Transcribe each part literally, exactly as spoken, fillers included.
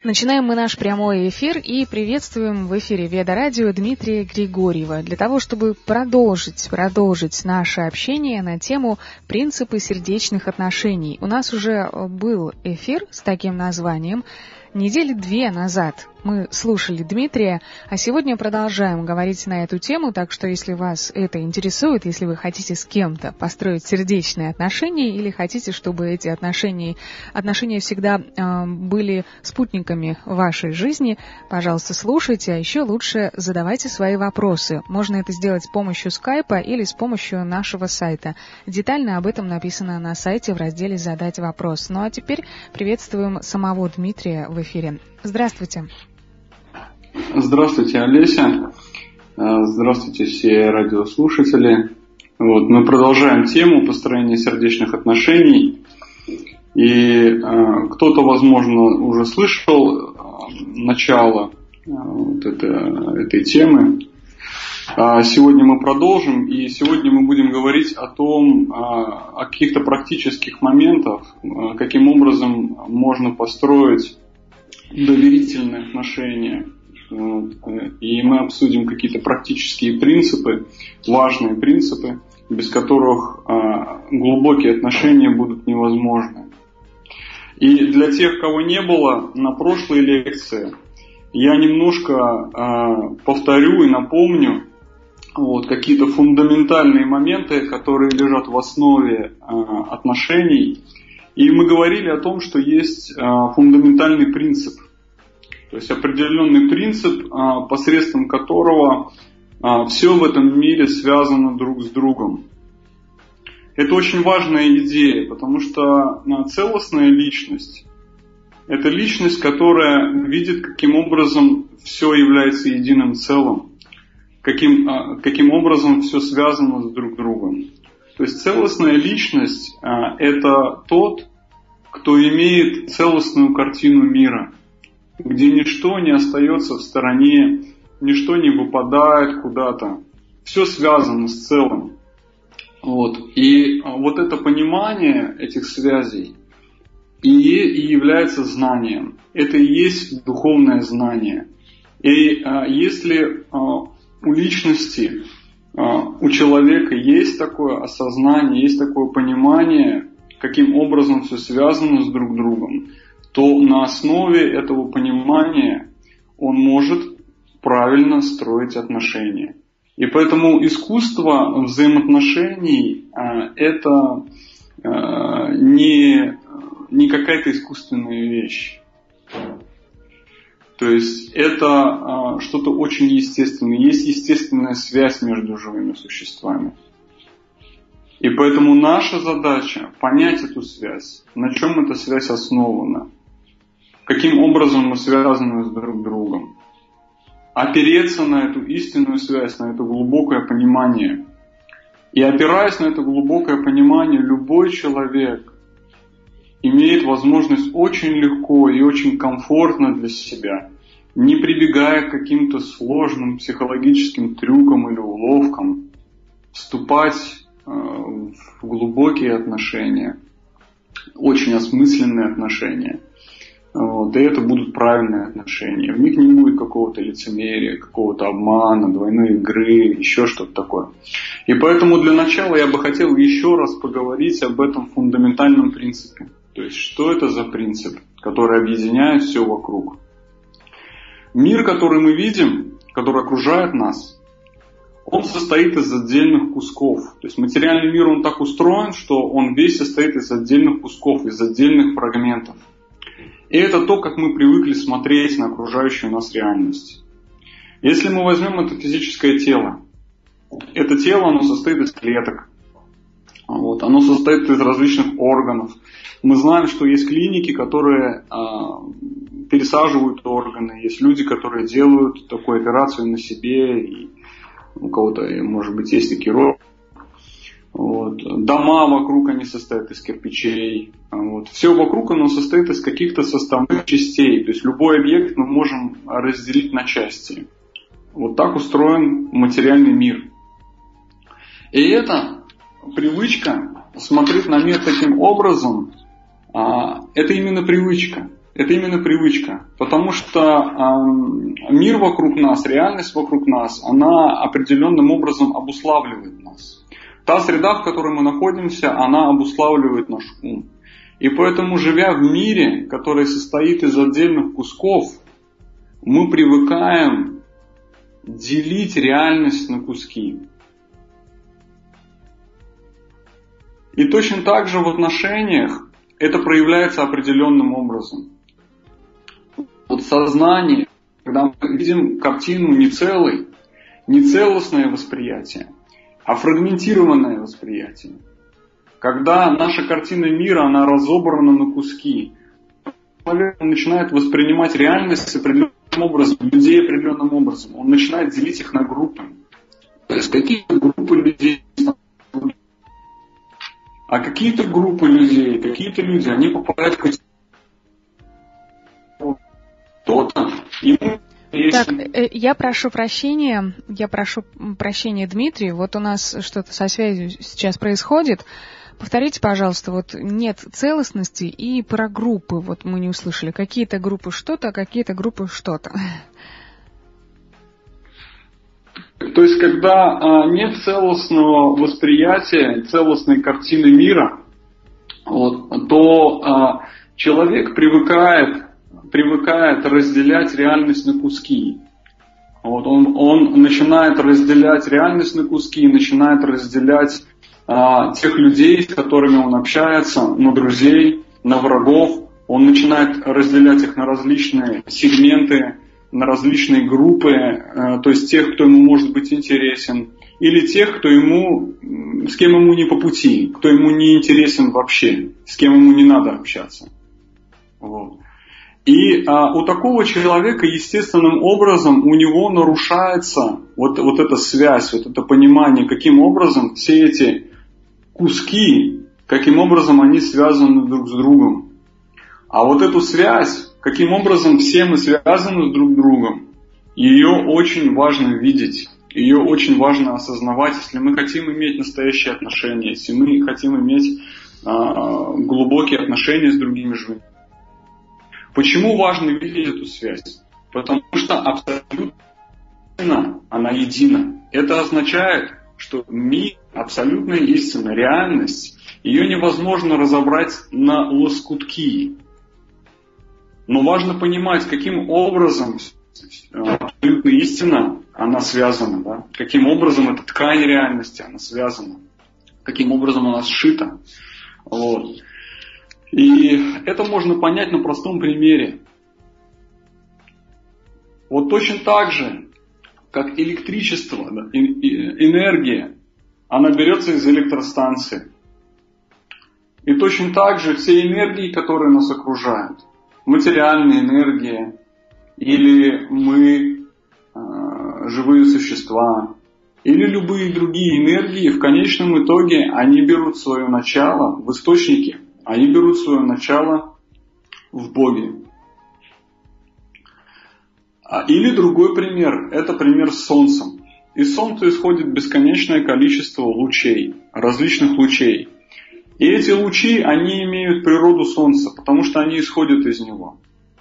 Начинаем мы наш прямой эфир и приветствуем в эфире Веда-радио Дмитрия Григорьева для того, чтобы продолжить, продолжить наше общение на тему «Принципы сердечных отношений». У нас уже был эфир с таким названием. Недели две назад мы слушали Дмитрия, а сегодня продолжаем говорить на эту тему, так что если вас это интересует, если вы хотите с кем-то построить сердечные отношения или хотите, чтобы эти отношения, отношения всегда э, были спутниками вашей жизни, пожалуйста, слушайте, а еще лучше задавайте свои вопросы. Можно это сделать с помощью скайпа или с помощью нашего сайта. Детально об этом написано на сайте в разделе «Задать вопрос». Ну а теперь приветствуем самого Дмитрия в эфире. Здравствуйте. Здравствуйте, Олеся. Здравствуйте, все радиослушатели. Вот, мы продолжаем тему построения сердечных отношений. И э, кто-то, возможно, уже слышал э, начало э, вот это, этой темы. А сегодня мы продолжим, и сегодня мы будем говорить о том, о, о каких-то практических моментах, каким образом можно построить доверительные отношения. И мы обсудим какие-то практические принципы, важные принципы, без которых глубокие отношения будут невозможны. И для тех, кого не было на прошлой лекции, я немножко повторю и напомню вот, какие-то фундаментальные моменты, которые лежат в основе отношений. И мы говорили о том, что есть фундаментальный принцип. То есть определенный принцип, посредством которого все в этом мире связано друг с другом. Это очень важная идея, потому что целостная личность – это личность, которая видит, каким образом все является единым целым, каким, каким образом все связано с друг другом. То есть целостная личность – это тот, кто имеет целостную картину мира, где ничто не остается в стороне, ничто не выпадает куда-то. Все связано с целым. Вот. И вот это понимание этих связей и, и является знанием. Это и есть духовное знание. И а, если а, у личности, а, у человека есть такое осознание, есть такое понимание, каким образом все связано с друг другом, то на основе этого понимания он может правильно строить отношения. И поэтому искусство взаимоотношений – это не, не какая-то искусственная вещь. То есть это что-то очень естественное. Есть естественная связь между живыми существами. И поэтому наша задача – понять эту связь, на чем эта связь основана, каким образом мы связаны с друг другом. Опереться на эту истинную связь, на это глубокое понимание. И опираясь на это глубокое понимание, любой человек имеет возможность очень легко и очень комфортно для себя, не прибегая к каким-то сложным психологическим трюкам или уловкам, вступать в глубокие отношения, очень осмысленные отношения. Вот, и это будут правильные отношения. В них не будет какого-то лицемерия, какого-то обмана, двойной игры, еще что-то такое. И поэтому для начала я бы хотел еще раз поговорить об этом фундаментальном принципе. То есть, что это за принцип, который объединяет все вокруг. Мир, который мы видим, который окружает нас, он состоит из отдельных кусков. То есть материальный мир, он так устроен, что он весь состоит из отдельных кусков, из отдельных фрагментов. И это то, как мы привыкли смотреть на окружающую нас реальность. Если мы возьмем это физическое тело, это тело, оно состоит из клеток, вот, оно состоит из различных органов. Мы знаем, что есть клиники, которые а, пересаживают органы, есть люди, которые делают такую операцию на себе, и у кого-то, может быть, есть такие роды. Вот. Дома вокруг, они состоят из кирпичей. Вот. Все вокруг, оно состоит из каких-то составных частей. То есть любой объект мы можем разделить на части. Вот так устроен материальный мир. И эта привычка смотреть на мир таким образом, это именно привычка. Это именно привычка. Потому что э, мир вокруг нас, реальность вокруг нас, она определенным образом обуславливает нас. Та среда, в которой мы находимся, она обуславливает наш ум. И поэтому, живя в мире, который состоит из отдельных кусков, мы привыкаем делить реальность на куски. И точно так же в отношениях это проявляется определенным образом. Вот сознание, когда мы видим картину не целой, не целостное восприятие, а фрагментированное восприятие. Когда наша картина мира, она разобрана на куски, человек начинает воспринимать реальность определенным образом, людей определенным образом. Он начинает делить их на группы. То есть какие-то группы людей, а какие-то группы людей, какие-то люди, они попадают в категорию кто-то. Так, я прошу прощения, я прошу прощения, Дмитрий, вот у нас что-то со связью сейчас происходит. Повторите, пожалуйста, вот нет целостности и про группы, вот мы не услышали. Какие-то группы что-то, а какие-то группы что-то. То есть, когда а, нет целостного восприятия, целостной картины мира, вот, то а, человек привыкает, привыкает разделять реальность на куски. Вот, он, он начинает разделять реальность на куски, начинает разделять а, тех людей, с которыми он общается, на друзей, на врагов. Он начинает разделять их на различные сегменты, на различные группы, то есть тех, кто ему может быть интересен, или тех, кто ему, с кем ему не по пути, кто ему не интересен вообще, с кем ему не надо общаться. Вот. И а, у такого человека естественным образом у него нарушается вот, вот эта связь, вот это понимание, каким образом все эти куски, каким образом они связаны друг с другом. А вот эту связь, каким образом все мы связаны друг с другом, ее очень важно видеть, ее очень важно осознавать, если мы хотим иметь настоящие отношения, если мы хотим иметь а, глубокие отношения с другими людьми. Почему важно видеть эту связь? Потому что абсолютно она едина. Это означает, что мир, абсолютная истина, реальность, ее невозможно разобрать на лоскутки. Но важно понимать, каким образом абсолютная истина, она связана, да? Каким образом эта ткань реальности, она связана, каким образом она сшита. Вот. И это можно понять на простом примере. Вот точно так же, как электричество, да, энергия, она берется из электростанции. И точно так же все энергии, которые нас окружают, материальная энергия, или мы э, живые существа, или любые другие энергии, в конечном итоге они берут свое начало в источнике, они берут свое начало в Боге. Или другой пример, это пример с Солнцем. Из Солнца исходит бесконечное количество лучей, различных лучей. И эти лучи, они имеют природу Солнца, потому что они исходят из него.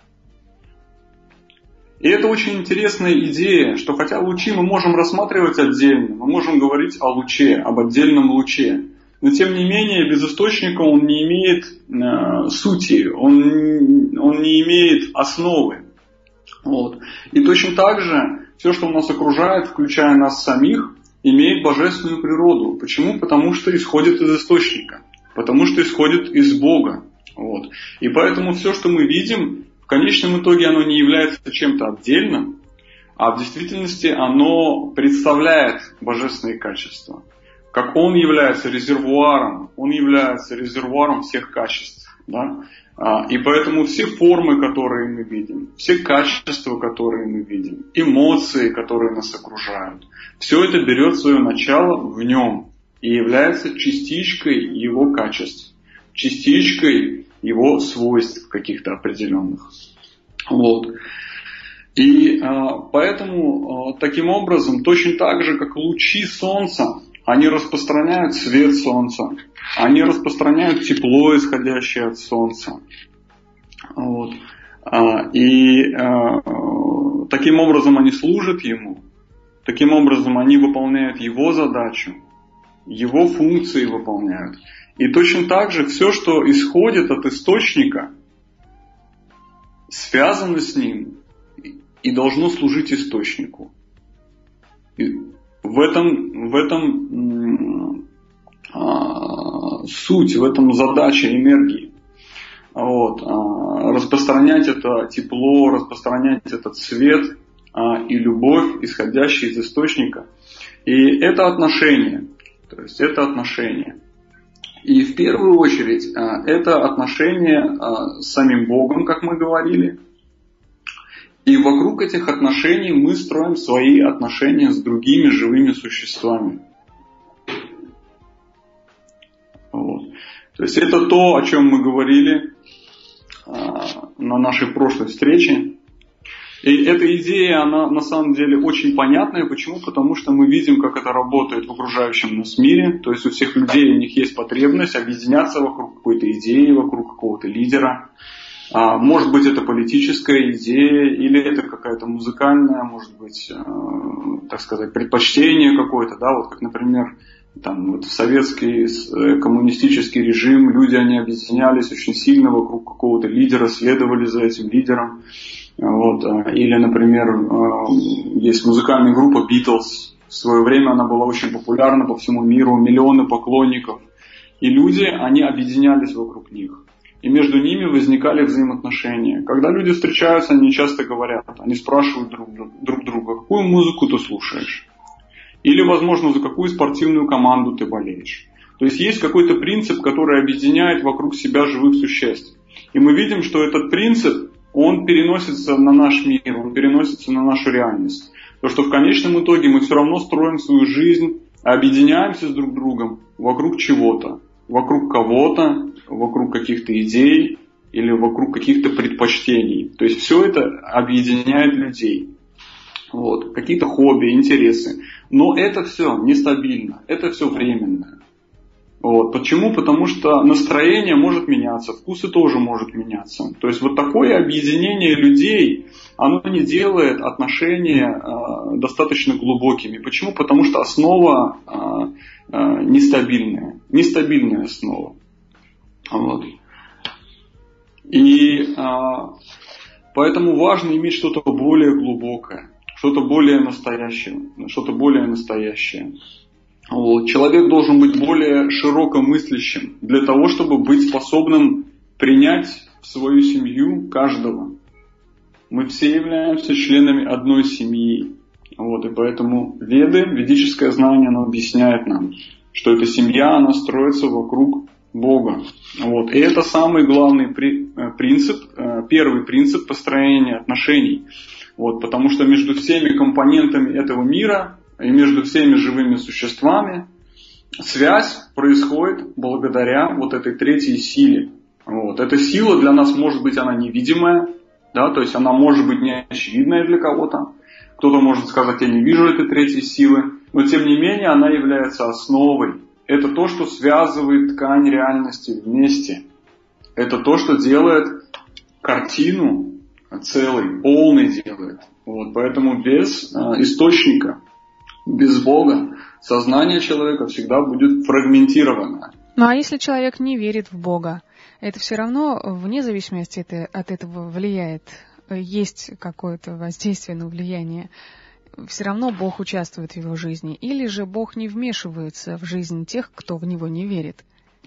И это очень интересная идея, что хотя лучи мы можем рассматривать отдельно, мы можем говорить о луче, об отдельном луче, но тем не менее без источника он не имеет э, сути, он, он не имеет основы. Вот. И точно так же все, что нас окружает, включая нас самих, имеет божественную природу. Почему? Потому что исходит из источника. Потому что исходит из Бога. Вот. И поэтому все, что мы видим, в конечном итоге оно не является чем-то отдельным, а в действительности оно представляет божественные качества. Как Он является резервуаром, Он является резервуаром всех качеств. Да? И поэтому все формы, которые мы видим, все качества, которые мы видим, эмоции, которые нас окружают, все это берет свое начало в Нем и является частичкой Его качеств, частичкой Его свойств каких-то определенных. Вот. И а, поэтому а, таким образом, точно так же, как лучи Солнца, они распространяют свет Солнца, они распространяют тепло, исходящее от Солнца. Вот. И таким образом они служат Ему, таким образом они выполняют Его задачу, Его функции выполняют. И точно так же все, что исходит от источника, связано с ним и должно служить источнику. И в этом, в этом а, суть, в этом задача энергии. Вот, а, распространять это тепло, распространять этот свет а, и любовь, исходящие из источника. И это отношение. То есть это отношение. И в первую очередь а, это отношение а, с самим Богом, как мы говорили. И вокруг этих отношений мы строим свои отношения с другими живыми существами. Вот. То есть это то, о чем мы говорили а, на нашей прошлой встрече. И эта идея, она на самом деле очень понятная. Почему? Потому что мы видим, как это работает в окружающем нас мире. То есть у всех людей, у них есть потребность объединяться вокруг какой-то идеи, вокруг какого-то лидера. А, может быть, это политическая идея, или это какая-то музыкальная, может быть, э, так сказать, предпочтение какое-то, да, вот как, например, там, вот в советский э, коммунистический режим люди, они объединялись очень сильно вокруг какого-то лидера, следовали за этим лидером. Вот. Или, например, есть музыкальная группа Beatles. В свое время она была очень популярна по всему миру, миллионы поклонников. И люди, они объединялись вокруг них. И между ними возникали взаимоотношения. Когда люди встречаются, они часто говорят, они спрашивают друг, друг друга, какую музыку ты слушаешь? Или, возможно, за какую спортивную команду ты болеешь? То есть есть какой-то принцип, который объединяет вокруг себя живых существ. И мы видим, что этот принцип, он переносится на наш мир, он переносится на нашу реальность. То, что в конечном итоге мы все равно строим свою жизнь, объединяемся с друг другом вокруг чего-то, вокруг кого-то, вокруг каких-то идей или вокруг каких-то предпочтений. То есть все это объединяет людей. Вот. Какие-то хобби, интересы. Но это все нестабильно, это все временно. Вот. Почему? Потому что настроение может меняться, вкусы тоже может меняться. То есть вот такое объединение людей, оно не делает отношения э, достаточно глубокими. Почему? Потому что основа э, э, нестабильная, нестабильная основа. Вот. И э, поэтому важно иметь что-то более глубокое, что-то более настоящее, что-то более настоящее. Вот. Человек должен быть более широко мыслящим для того, чтобы быть способным принять в свою семью каждого. Мы все являемся членами одной семьи. Вот. И поэтому веды, ведическое знание, оно объясняет нам, что эта семья, она строится вокруг Бога. Вот. И это самый главный принцип, первый принцип построения отношений. Вот. Потому что между всеми компонентами этого мира и между всеми живыми существами связь происходит благодаря вот этой третьей силе. Вот. Эта сила для нас, может быть, она невидимая, да, то есть она может быть неочевидная для кого-то. Кто-то может сказать, я не вижу этой третьей силы, но тем не менее она является основой. Это то, что связывает ткань реальности вместе. Это то, что делает картину целой, полной делает. Вот. Поэтому без э, источника, без Бога сознание человека всегда будет фрагментировано. Ну а если человек не верит в Бога, это все равно, вне зависимости это, от этого влияет, есть какое-то воздействие на влияние, все равно Бог участвует в его жизни, или же Бог не вмешивается в жизнь тех, кто в него не верит?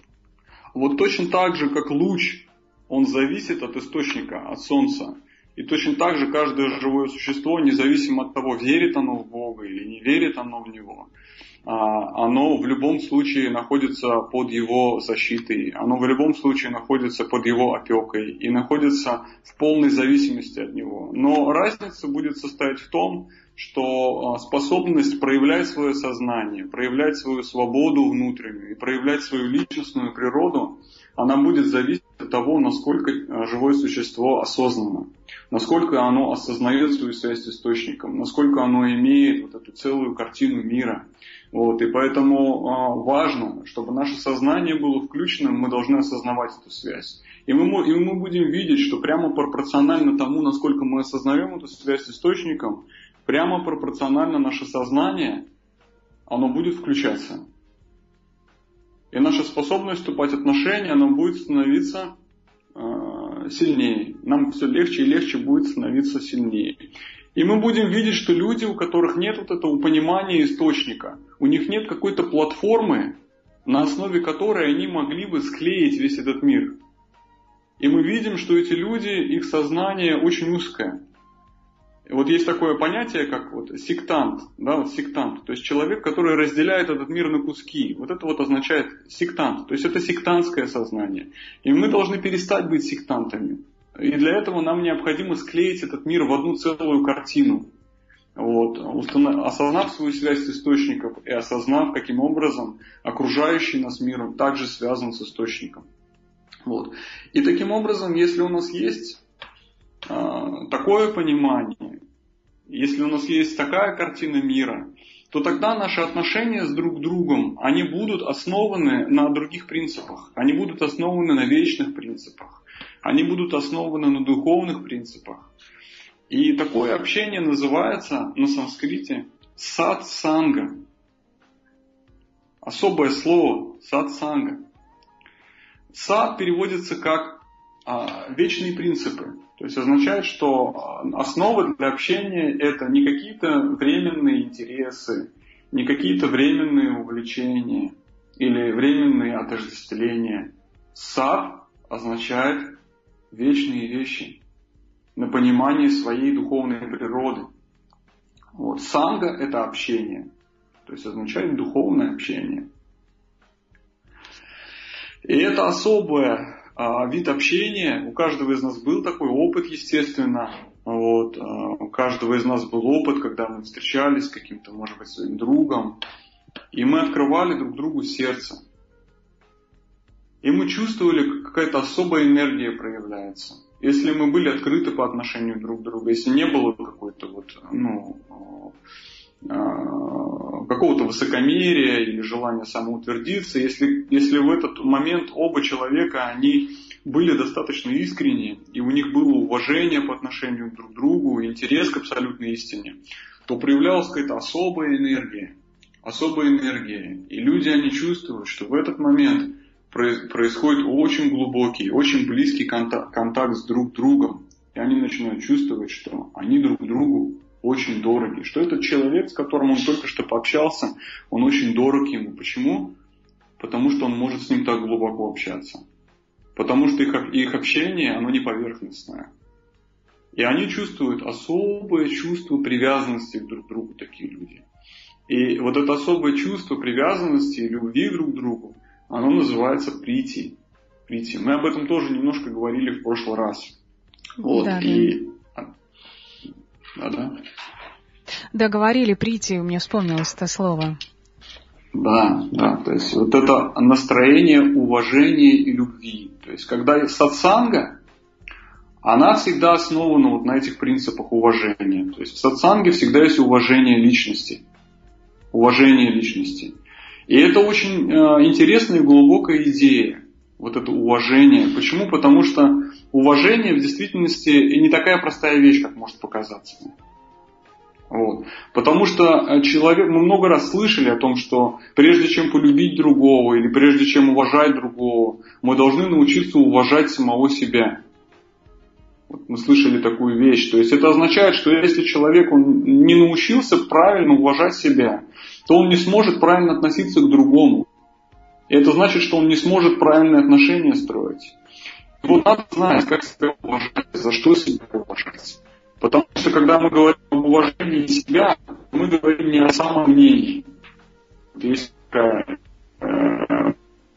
Вот точно так же, как луч, он зависит от источника, от солнца. И точно так же каждое живое существо, независимо от того, верит оно в Бога или не верит оно в Него, оно в любом случае находится под Его защитой, оно в любом случае находится под Его опекой и находится в полной зависимости от Него. Но разница будет состоять в том, что способность проявлять свое сознание, проявлять свою свободу внутреннюю и проявлять свою личностную природу, она будет зависеть от того, насколько живое существо осознанно, насколько оно осознает свою связь с источником, насколько оно имеет вот эту целую картину мира. Вот, и поэтому а, важно, чтобы наше сознание было включено, мы должны осознавать эту связь. И мы, и мы будем видеть, что прямо пропорционально тому, насколько мы осознаем эту связь с источником, прямо пропорционально наше сознание, оно будет включаться. И наша способность вступать в отношения, она будет становиться э, сильнее. Нам все легче и легче будет становиться сильнее. И мы будем видеть, что люди, у которых нет вот этого понимания источника, у них нет какой-то платформы, на основе которой они могли бы склеить весь этот мир. И мы видим, что эти люди, их сознание очень узкое. Вот есть такое понятие, как вот сектант, да, вот сектант, то есть человек, который разделяет этот мир на куски. Вот это вот означает сектант, то есть это сектантское сознание. И мы должны перестать быть сектантами. И для этого нам необходимо склеить этот мир в одну целую картину. Вот, установ... осознав свою связь с источником и осознав, каким образом окружающий нас мир также связан с источником. Вот. И таким образом, если у нас есть э, такое понимание, если у нас есть такая картина мира, то тогда наши отношения с друг другом, они будут основаны на других принципах, они будут основаны на вечных принципах, они будут основаны на духовных принципах. И такое общение называется на санскрите сатсанга. Особое слово сатсанга. Сат переводится как а, вечные принципы. То есть означает, что основа для общения это не какие-то временные интересы, не какие-то временные увлечения или временные отождествления. Сат означает вечные вещи на понимание своей духовной природы. Вот. Санга – это общение, то есть означает духовное общение. И это особый а, вид общения. У каждого из нас был такой опыт, естественно. Вот. А, у каждого из нас был опыт, когда мы встречались с каким-то, может быть, своим другом, и мы открывали друг другу сердце. И мы чувствовали, какая-то особая энергия проявляется. Если мы были открыты по отношению друг к другу, если не было какой-то вот, ну, какого-то высокомерия или желания самоутвердиться, если, если в этот момент оба человека, они были достаточно искренни, и у них было уважение по отношению друг к другу, интерес к абсолютной истине, то проявлялась какая-то особая энергия, особая энергия. И люди, они чувствуют, что в этот момент происходит очень глубокий, очень близкий контакт, контакт с друг другом. И они начинают чувствовать, что они друг другу очень дороги. Что этот человек, с которым он только что пообщался, он очень дорог ему. Почему? Потому что он может с ним так глубоко общаться. Потому что их, их общение, оно не поверхностное. И они чувствуют особое чувство привязанности друг к другу, такие люди. И вот это особое чувство привязанности и любви друг к другу, оно называется прити. прити. Мы об этом тоже немножко говорили в прошлый раз. Вот. Да, и... да, да. Да, говорили прити, мне вспомнилось это слово. Да, да. То есть вот это настроение уважения и любви. То есть когда сатсанга, она всегда основана вот на этих принципах уважения. То есть в сатсанге всегда есть уважение личности. Уважение личности. И это очень э, интересная и глубокая идея, вот это уважение. Почему? Потому что уважение в действительности не такая простая вещь, как может показаться. Вот. Потому что человек, мы много раз слышали о том, что прежде чем полюбить другого или прежде чем уважать другого, мы должны научиться уважать самого себя. Вот мы слышали такую вещь. То есть это означает, что если человек он не научился правильно уважать себя, то он не сможет правильно относиться к другому. И это значит, что он не сможет правильные отношения строить. И вот надо знать, как себя уважать, за что себя уважать. Потому что когда мы говорим об уважении себя, мы говорим не о самом мнении. Есть такая э,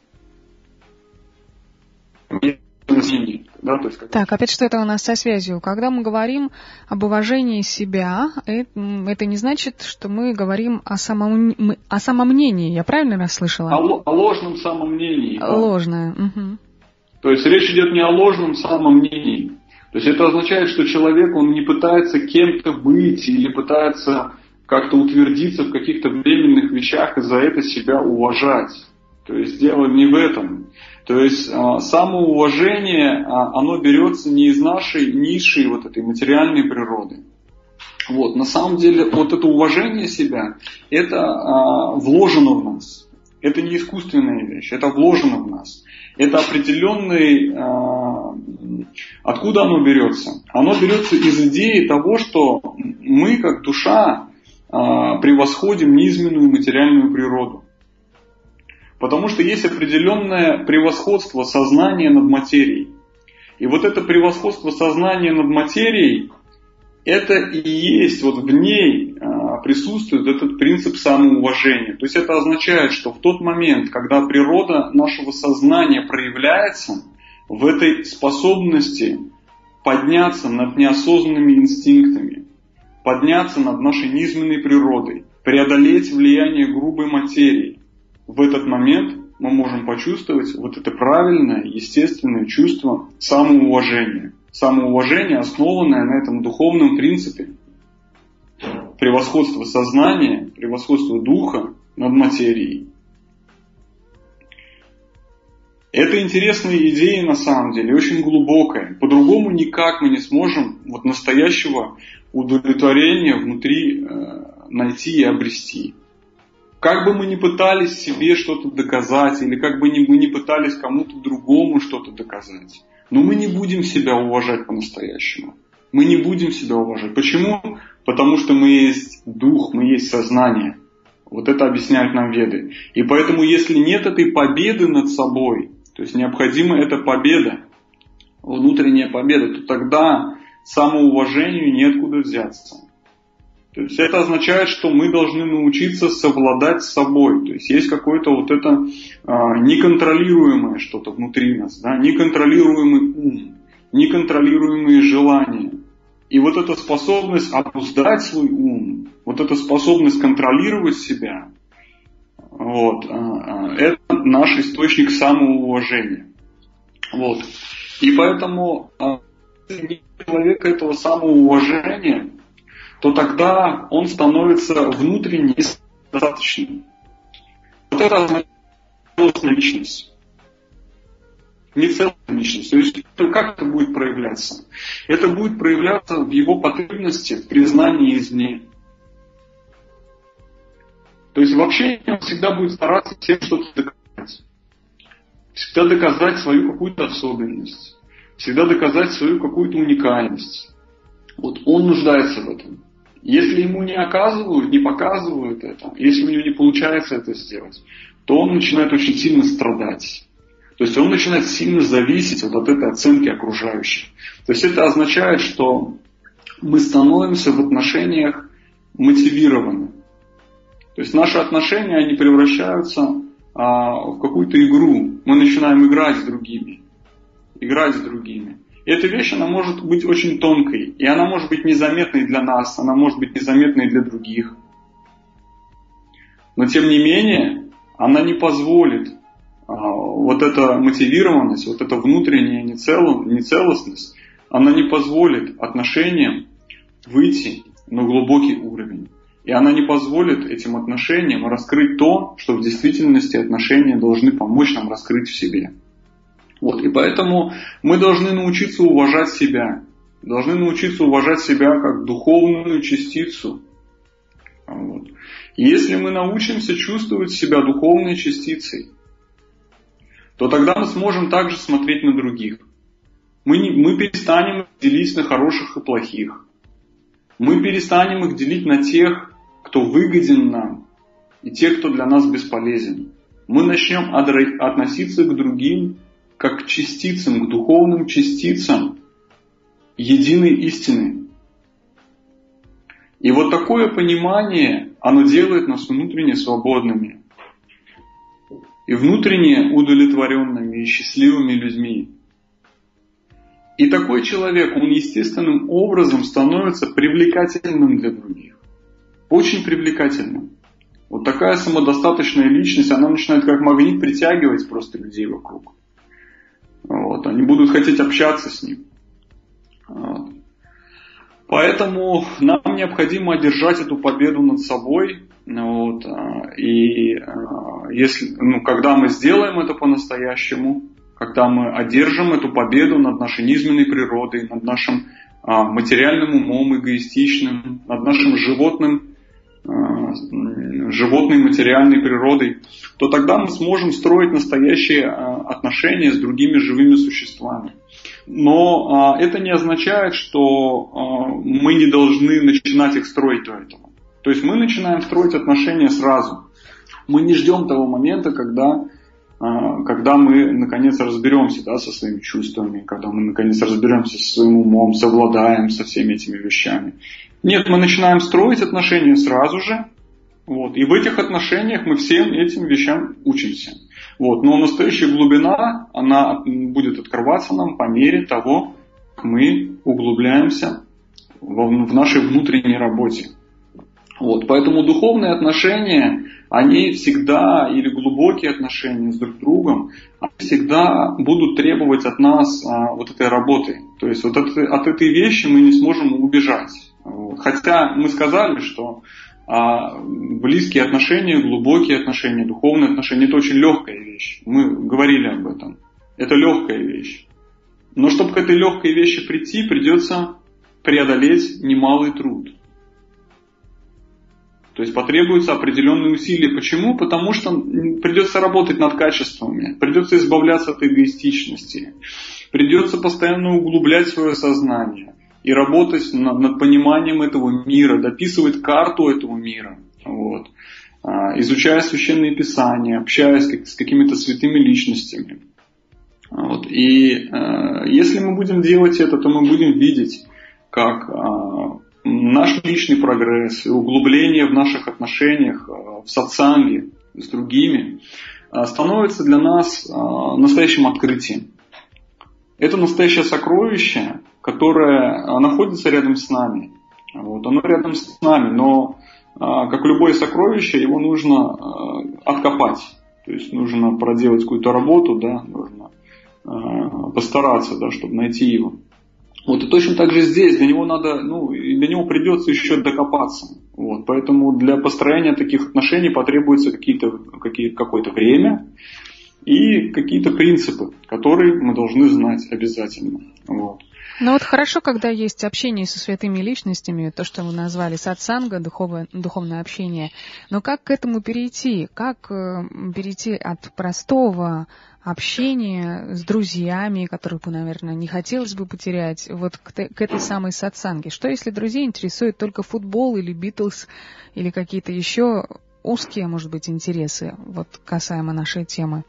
мнение. Да, то есть, когда... Так, опять что это у нас со связью. Когда мы говорим об уважении себя, это, это не значит, что мы говорим о, самом, о самомнении. Я правильно расслышала? О, о ложном самомнении. Да. Ложное. Угу. То есть речь идет не о ложном самомнении. То есть это означает, что человек, он не пытается кем-то быть или пытается как-то утвердиться в каких-то временных вещах и за это себя уважать. То есть дело не в этом. То есть а, самоуважение, а, оно берется не из нашей низшей вот этой материальной природы. Вот, на самом деле вот это уважение себя, это а, вложено в нас. Это не искусственная вещь, это вложено в нас. Это определенный... А, откуда оно берется? Оно берется из идеи того, что мы как душа а, превосходим низменную материальную природу. Потому что есть определенное превосходство сознания над материей. И вот это превосходство сознания над материей, это и есть, вот в ней а, присутствует этот принцип самоуважения. То есть это означает, что в тот момент, когда природа нашего сознания проявляется в этой способности подняться над неосознанными инстинктами, подняться над нашей низменной природой, преодолеть влияние грубой материи, в этот момент мы можем почувствовать вот это правильное, естественное чувство самоуважения. Самоуважение, основанное на этом духовном принципе. Превосходство сознания, превосходство духа над материей. Это интересная идея на самом деле, очень глубокая. По-другому никак мы не сможем вот настоящего удовлетворения внутри э, найти и обрести. Как бы мы ни пытались себе что-то доказать, или как бы мы ни пытались кому-то другому что-то доказать, но мы не будем себя уважать по-настоящему. Мы не будем себя уважать. Почему? Потому что мы есть дух, мы есть сознание. Вот это объясняют нам Веды. И поэтому, если нет этой победы над собой, то есть необходима эта победа, внутренняя победа, то тогда самоуважению неоткуда взяться. То есть это означает, что мы должны научиться совладать с собой. То есть есть какое-то вот это а, неконтролируемое что-то внутри нас, да, неконтролируемый ум, неконтролируемые желания. И вот эта способность обуздать свой ум, вот эта способность контролировать себя, вот, а, это наш источник самоуважения. Вот. И поэтому, а, если нет человека этого самоуважения, то тогда он становится внутренне недостаточным. Вот это означает целостная личность. Не целостная личность. То есть как это будет проявляться? Это будет проявляться в его потребности в признании извне. То есть в общении он всегда будет стараться всем что-то доказать. Всегда доказать свою какую-то особенность. Всегда доказать свою какую-то уникальность. Вот он нуждается в этом. Если ему не оказывают, не показывают это, если у него не получается это сделать, то он начинает очень сильно страдать. То есть он начинает сильно зависеть вот от этой оценки окружающих. То есть это означает, что мы становимся в отношениях мотивированы. То есть наши отношения, они превращаются а, в какую-то игру. Мы начинаем играть с другими. Играть с другими. И эта вещь, она может быть очень тонкой, и она может быть незаметной для нас, она может быть незаметной для других. Но тем не менее, она не позволит а, вот эта мотивированность, вот эта внутренняя нецел, нецелостность, она не позволит отношениям выйти на глубокий уровень. И она не позволит этим отношениям раскрыть то, что в действительности отношения должны помочь нам раскрыть в себе. Вот, и поэтому мы должны научиться уважать себя. Должны научиться уважать себя как духовную частицу. Вот. И если мы научимся чувствовать себя духовной частицей, то тогда мы сможем также смотреть на других. Мы, не, мы перестанем их делить на хороших и плохих. Мы перестанем их делить на тех, кто выгоден нам, и тех, кто для нас бесполезен. Мы начнем относиться к другим как к частицам, к духовным частицам единой истины. И вот такое понимание, оно делает нас внутренне свободными. И внутренне удовлетворенными и счастливыми людьми. И такой человек, он естественным образом становится привлекательным для других. Очень привлекательным. Вот такая самодостаточная личность, она начинает как магнит притягивать просто людей вокруг. Вот, они будут хотеть общаться с ним. Вот. Поэтому нам необходимо одержать эту победу над собой. Вот, и если, ну, когда мы сделаем это по-настоящему, когда мы одержим эту победу над нашей низменной природой, над нашим а, материальным умом эгоистичным, над нашим животным, а, животной материальной природой, то тогда мы сможем строить настоящие а, отношения с другими живыми существами. Но а, это не означает, что а, мы не должны начинать их строить до этого. То есть мы начинаем строить отношения сразу. Мы не ждем того момента, когда, когда мы наконец разберемся, да, со своими чувствами, когда мы наконец разберемся со своим умом, совладаем со всеми этими вещами. Нет, мы начинаем строить отношения сразу же. Вот, и в этих отношениях мы всем этим вещам учимся. Вот, но настоящая глубина, она будет открываться нам по мере того, как мы углубляемся в, в нашей внутренней работе. Вот, поэтому духовные отношения, они всегда, или глубокие отношения с друг другом, всегда будут требовать от нас а, вот этой работы. То есть вот от, от этой вещи мы не сможем убежать. Вот. Хотя мы сказали, что а, близкие отношения, глубокие отношения, духовные отношения – это очень легкая вещь. Мы говорили об этом. Это легкая вещь. Но чтобы к этой легкой вещи прийти, придется преодолеть немалый труд. То есть потребуются определенные усилия. Почему? Потому что придется работать над качествами, придется избавляться от эгоистичности, придется постоянно углублять свое сознание и работать над, над пониманием этого мира, дописывать карту этого мира, вот. Изучая священные писания, общаясь с какими-то святыми личностями. Вот. И э, если мы будем делать это, то мы будем видеть, как э, наш личный прогресс и углубление в наших отношениях в сатсанге с другими становится для нас настоящим открытием. Это настоящее сокровище, которое находится рядом с нами. Вот, оно рядом с нами, но как любое сокровище, его нужно откопать. То есть нужно проделать какую-то работу, да, нужно постараться, да, чтобы найти его. Вот, и точно так же здесь, для него надо, ну, для него придется еще докопаться. Вот, поэтому для построения таких отношений потребуется какие-то, какие, какое-то время и какие-то принципы, которые мы должны знать обязательно. Вот. Ну вот хорошо, когда есть общение со святыми личностями, то, что вы назвали сатсанга, духовное, духовное общение, но как к этому перейти? Как э, перейти от простого общения с друзьями, которых бы, наверное, не хотелось бы потерять, вот к, к этой самой сатсанге? Что если друзей интересует только футбол или Битлз, или какие-то еще узкие, может быть, интересы, вот касаемо нашей темы?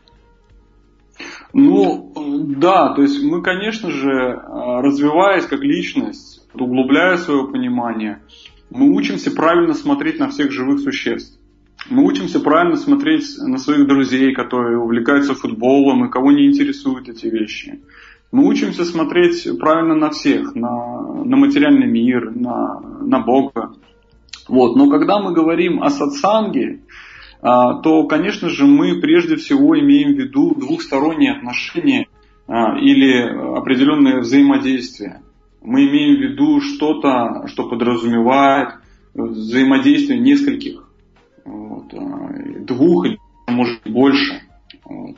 Ну, да, то есть мы, конечно же, развиваясь как личность, углубляя свое понимание, мы учимся правильно смотреть на всех живых существ. Мы учимся правильно смотреть на своих друзей, которые увлекаются футболом и кого не интересуют эти вещи. Мы учимся смотреть правильно на всех, на, на материальный мир, на, на Бога. Вот. Но когда мы говорим о сатсанге, то, конечно же, мы прежде всего имеем в виду двухсторонние отношения или определенное взаимодействие. Мы имеем в виду что-то, что подразумевает взаимодействие нескольких, вот, двух или, может, больше. Вот.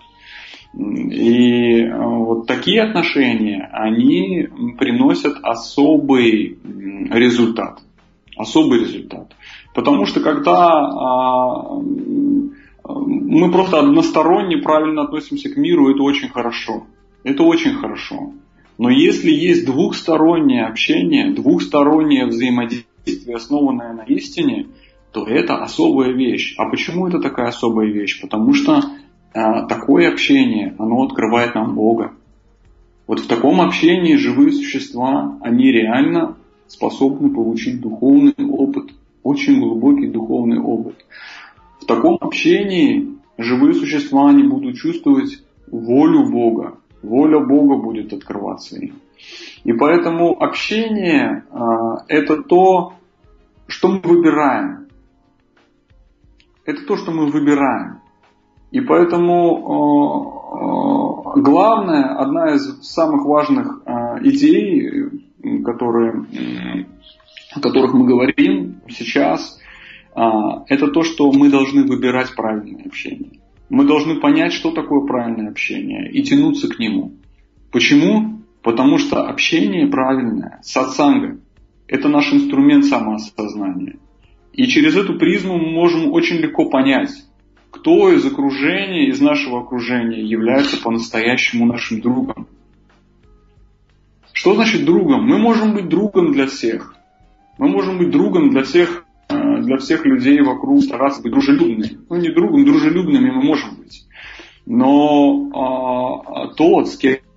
И вот такие отношения, они приносят особый результат. Особый результат. Потому что когда а, мы просто односторонне правильно относимся к миру, это очень хорошо. Это очень хорошо. Но если есть двухстороннее общение, двухстороннее взаимодействие, основанное на истине, то это особая вещь. А почему это такая особая вещь? Потому что а, такое общение, оно открывает нам Бога. Вот в таком общении живые существа, они реально способны получить духовный опыт. Очень глубокий духовный опыт. В таком общении живые существа, они будут чувствовать волю Бога. Воля Бога будет открываться им. И поэтому общение а, это то, что мы выбираем. Это то, что мы выбираем. И поэтому а, главное, одна из самых важных идей, которые, о которых мы говорим сейчас, это то, что мы должны выбирать правильное общение. Мы должны понять, что такое правильное общение, и тянуться к нему. Почему? Потому что общение правильное, сатсанга, это наш инструмент самоосознания. И через эту призму мы можем очень легко понять, кто из окружения, из нашего окружения является по-настоящему нашим другом. Что значит другом? Мы можем быть другом для всех. Мы можем быть другом для всех, для всех людей вокруг, стараться быть дружелюбными. Ну, не другом, дружелюбными мы можем быть. Но а, тот, с кем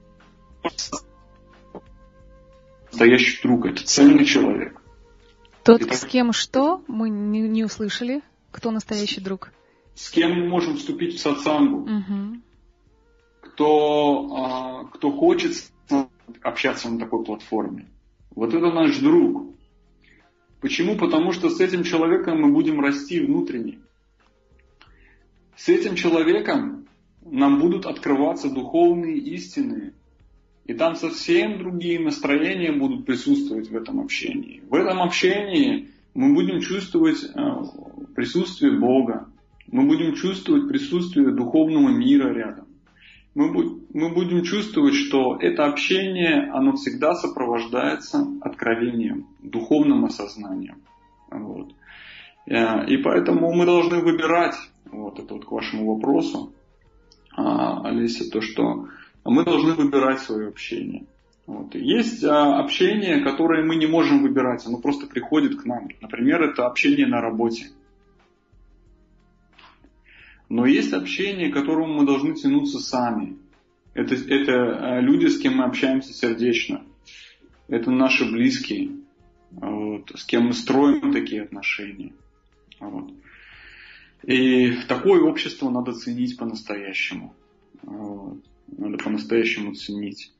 настоящий друг, это ценный человек. Тот, Итак, с кем что? Мы не, не услышали. Кто настоящий друг? С кем мы можем вступить в сатсангу. Угу. Кто, а, кто хочет общаться на такой платформе. Вот это наш друг. Почему? Потому что с этим человеком мы будем расти внутренне. С этим человеком нам будут открываться духовные истины. И там совсем другие настроения будут присутствовать в этом общении. В этом общении мы будем чувствовать присутствие Бога. Мы будем чувствовать присутствие духовного мира рядом. Мы будем чувствовать, что это общение, оно всегда сопровождается откровением, духовным осознанием. Вот. И поэтому мы должны выбирать, вот это вот к вашему вопросу, Олеся, то, что мы должны выбирать свое общение. Вот. Есть общение, которое мы не можем выбирать, оно просто приходит к нам. Например, это общение на работе. Но есть общение, к которому мы должны тянуться сами. Это, это люди, с кем мы общаемся сердечно. Это наши близкие, вот, с кем мы строим такие отношения. Вот. И такое общество надо ценить по-настоящему. Вот. Надо по-настоящему ценить.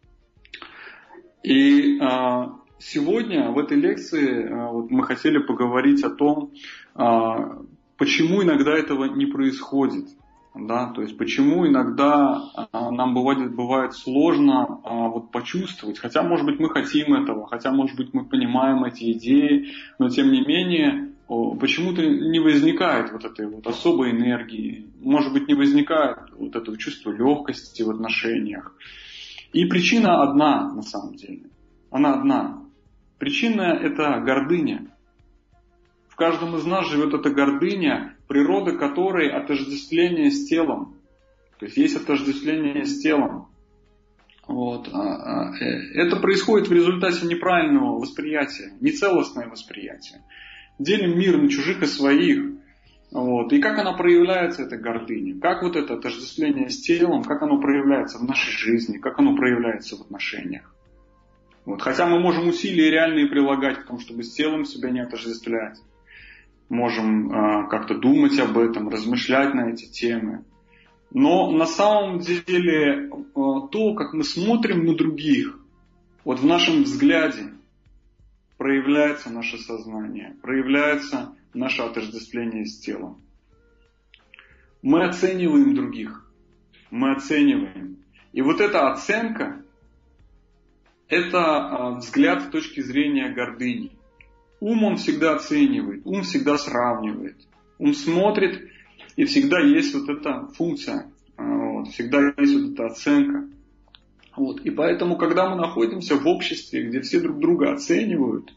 И а, сегодня в этой лекции а, вот мы хотели поговорить о том, а, почему иногда этого не происходит. Да? То есть почему иногда а, нам бывает, бывает сложно а, вот, почувствовать, хотя может быть мы хотим этого, хотя может быть мы понимаем эти идеи, но тем не менее о, почему-то не возникает вот этой вот особой энергии, может быть не возникает вот этого чувства легкости в отношениях. И причина одна на самом деле, она одна. Причина это гордыня. В каждом из нас живет эта гордыня, природа которой отождествление с телом. То есть есть отождествление с телом. Вот. Это происходит в результате неправильного восприятия, нецелостное восприятие. Делим мир на чужих и своих. Вот. И как она проявляется, эта гордыня? Как вот это отождествление с телом, как оно проявляется в нашей жизни, как оно проявляется в отношениях? Вот. Хотя мы можем усилия реальные прилагать к тому, чтобы с телом себя не отождествлять. Можем э, как-то думать об этом, размышлять на эти темы. Но на самом деле э, то, как мы смотрим на других, вот в нашем взгляде проявляется наше сознание, проявляется наше отождествление с телом. Мы оцениваем других, мы оцениваем. И вот эта оценка, это э, взгляд с точки зрения гордыни. Ум он всегда оценивает, ум всегда сравнивает. Ум смотрит, и всегда есть вот эта функция, вот, всегда есть вот эта оценка. Вот. И поэтому, когда мы находимся в обществе, где все друг друга оценивают,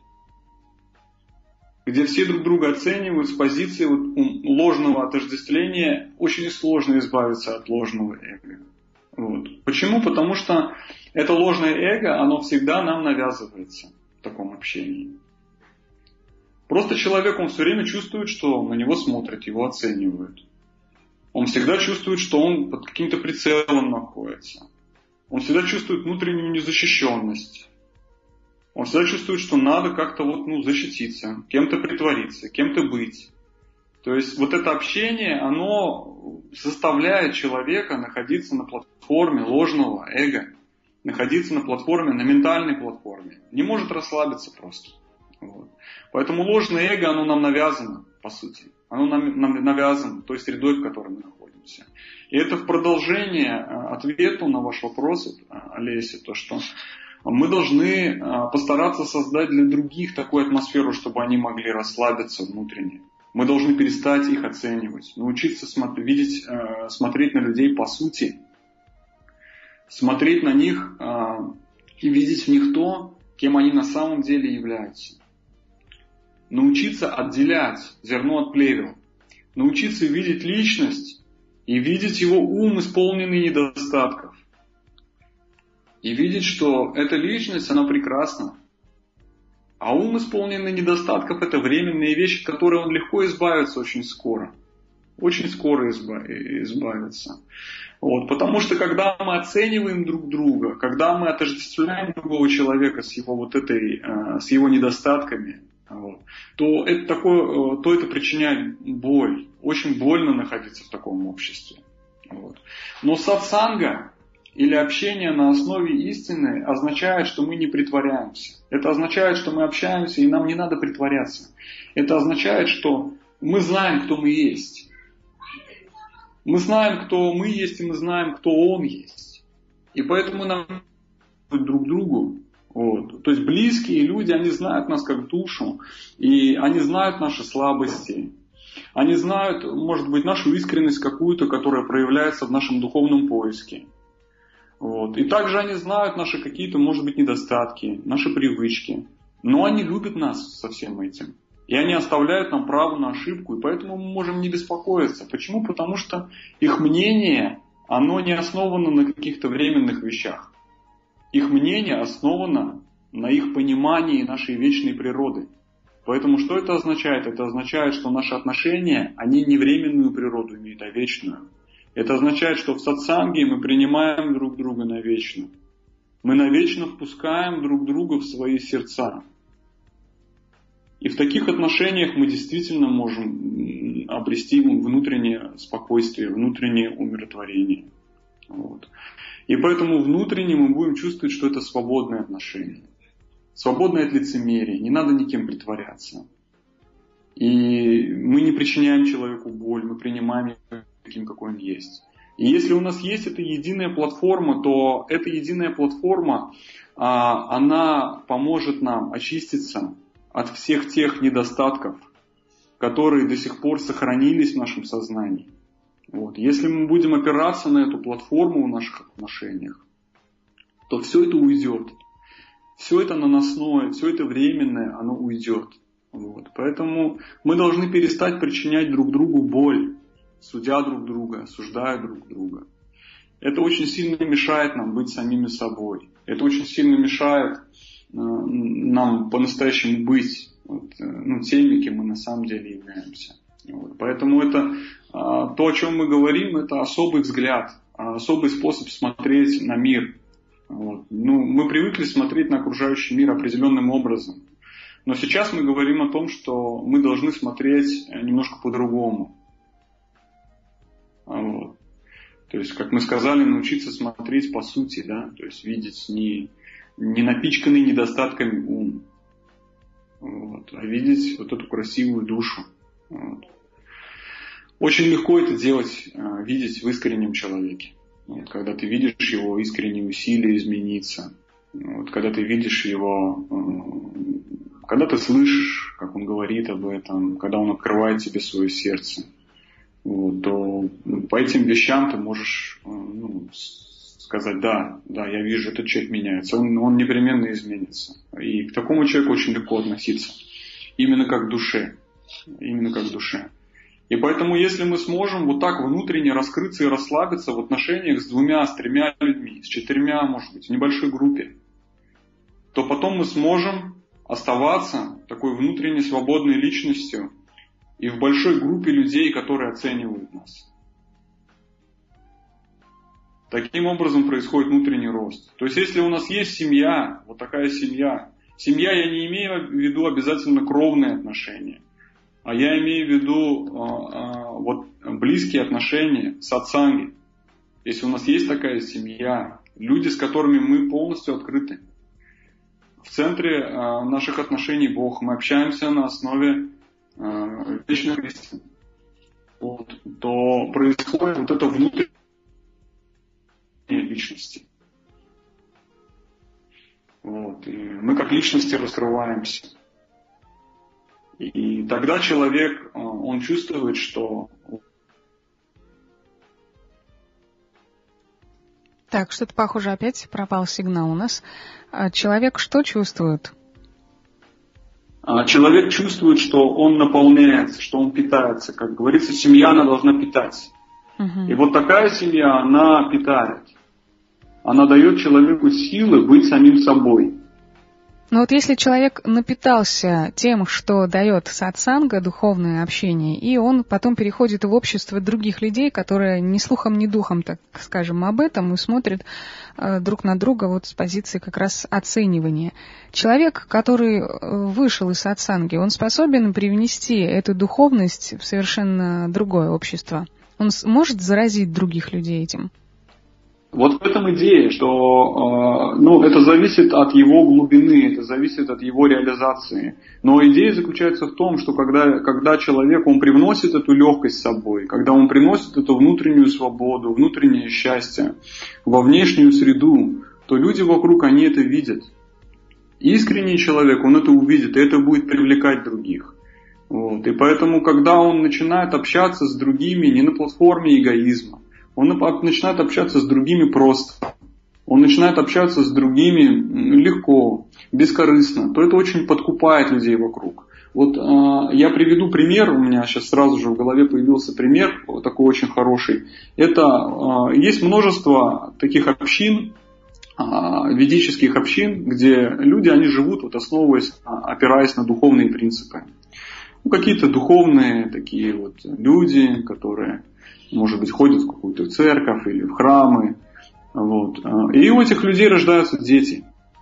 где все друг друга оценивают с позиции вот ложного отождествления, очень сложно избавиться от ложного эго. Вот. Почему? Потому что это ложное эго, оно всегда нам навязывается в таком общении. Просто человек, он все время чувствует, что на него смотрят, его оценивают. Он всегда чувствует, что он под каким-то прицелом находится. Он всегда чувствует внутреннюю незащищенность. Он всегда чувствует, что надо как-то вот, ну, защититься, кем-то притвориться, кем-то быть. То есть вот это общение, оно заставляет человека находиться на платформе ложного эго, находиться на платформе, на ментальной платформе. Не может расслабиться просто. Вот. Поэтому ложное эго, оно нам навязано, по сути. Оно нам, нам навязано той средой, в которой мы находимся. оцениваемся. И это в продолжение ответу на ваш вопрос, Олеся, то, что мы должны постараться создать для других такую атмосферу, чтобы они могли расслабиться внутренне. Мы должны перестать их оценивать, научиться смотри, видеть, смотреть на людей по сути, смотреть на них и видеть в них то, кем они на самом деле являются. Научиться отделять зерно от плевел. Научиться видеть личность и видеть его ум, исполненный недостатков. И видеть, что эта личность, она прекрасна. А ум, исполненный недостатков, это временные вещи, от которых он легко избавится очень скоро. Очень скоро избавиться. Вот, потому что когда мы оцениваем друг друга, когда мы отождествляем другого человека с его, вот этой, с его недостатками, вот, то, это такое, то это причиняет боль. Очень больно находиться в таком обществе. Вот. Но сатсанга или общение на основе истины означает, что мы не притворяемся. Это означает, что мы общаемся, и нам не надо притворяться. Это означает, что мы знаем, кто мы есть. Мы знаем, кто мы есть, и мы знаем, кто он есть. И поэтому нам друг другу. Вот. То есть близкие люди, они знают нас как душу, и они знают наши слабости. Они знают, может быть, нашу искренность какую-то, которая проявляется в нашем духовном поиске. Вот. И также они знают наши какие-то, может быть, недостатки, наши привычки. Но они любят нас со всем этим. И они оставляют нам право на ошибку, и поэтому мы можем не беспокоиться. Почему? Потому что их мнение, оно не основано на каких-то временных вещах. Их мнение основано на их понимании нашей вечной природы. Поэтому что это означает? Это означает, что наши отношения, они не временную природу имеют, а вечную. Это означает, что в сатсанге мы принимаем друг друга навечно. Мы навечно впускаем друг друга в свои сердца. И в таких отношениях мы действительно можем обрести внутреннее спокойствие, внутреннее умиротворение. Вот. И поэтому внутренне мы будем чувствовать, что это свободные отношения. Свободное от лицемерия, не надо никем притворяться. И мы не причиняем человеку боль, мы принимаем его таким, какой он есть. И если у нас есть эта единая платформа, то эта единая платформа, она поможет нам очиститься от всех тех недостатков, которые до сих пор сохранились в нашем сознании. Вот. Если мы будем опираться на эту платформу в наших отношениях, то все это уйдет. Все это наносное, все это временное, оно уйдет. Вот. Поэтому мы должны перестать причинять друг другу боль, судя друг друга, осуждая друг друга. Это очень сильно мешает нам быть самими собой. Это очень сильно мешает нам по-настоящему быть вот, ну, теми, кем мы на самом деле являемся. Вот. Поэтому это то, о чем мы говорим, это особый взгляд, особый способ смотреть на мир. Вот. Ну, мы привыкли смотреть на окружающий мир определенным образом. Но сейчас мы говорим о том, что мы должны смотреть немножко по-другому. Вот. То есть, как мы сказали, научиться смотреть по сути, да? То есть видеть не, не напичканный недостатками ум, вот, а видеть вот эту красивую душу. Вот. Очень легко это делать, видеть в искреннем человеке. Вот, когда ты видишь его искренние усилия измениться, вот, когда ты видишь его, когда ты слышишь, как он говорит об этом, когда он открывает тебе свое сердце, вот, то по этим вещам ты можешь ну, сказать, да, да, я вижу, этот человек меняется, он, он непременно изменится. И к такому человеку очень легко относиться, именно как к душе, именно как к душе. И поэтому, если мы сможем вот так внутренне раскрыться и расслабиться в отношениях с двумя, с тремя людьми, с четырьмя, может быть, в небольшой группе, то потом мы сможем оставаться такой внутренне свободной личностью и в большой группе людей, которые оценивают нас. Таким образом происходит внутренний рост. То есть, если у нас есть семья, вот такая семья, семья я не имею в виду обязательно кровные отношения, а я имею в виду а, а, вот, близкие отношения, сатсанги. Если у нас есть такая семья, люди, с которыми мы полностью открыты. В центре а, наших отношений Бог. Мы общаемся на основе а, вечных истин. вот, то происходит вот это внутреннее личности. Вот, и мы как личности раскрываемся. И тогда человек, он чувствует, что... Так, что-то похоже, опять пропал сигнал у нас. Человек что чувствует? Человек чувствует, что он наполняется, что он питается. Как говорится, семья, она должна питать. Угу. И вот такая семья, она питает. Она дает человеку силы быть самим собой. Но вот если человек напитался тем, что дает сатсанга, духовное общение, и он потом переходит в общество других людей, которые ни слухом, ни духом, так скажем, об этом, и смотрят э, друг на друга вот с позиции как раз оценивания. Человек, который вышел из сатсанги, он способен привнести эту духовность в совершенно другое общество? Он может заразить других людей этим? Вот в этом идея, что э, ну, это зависит от его глубины, это зависит от его реализации. Но идея заключается в том, что когда, когда человек, он привносит эту легкость с собой, когда он приносит эту внутреннюю свободу, внутреннее счастье во внешнюю среду, то люди вокруг, они это видят. Искренний человек, он это увидит, и это будет привлекать других. Вот. И поэтому, когда он начинает общаться с другими не на платформе эгоизма, он начинает общаться с другими просто, он начинает общаться с другими легко, бескорыстно, то это очень подкупает людей вокруг. Вот э, я приведу пример, у меня сейчас сразу же в голове появился пример, вот такой очень хороший. Это э, есть множество таких общин, э, ведических общин, где люди, они живут, вот, основываясь, опираясь на духовные принципы. Ну, какие-то духовные такие вот люди, которые... может быть, ходят в какую-то церковь или в храмы. Вот. И у этих людей рождаются дети.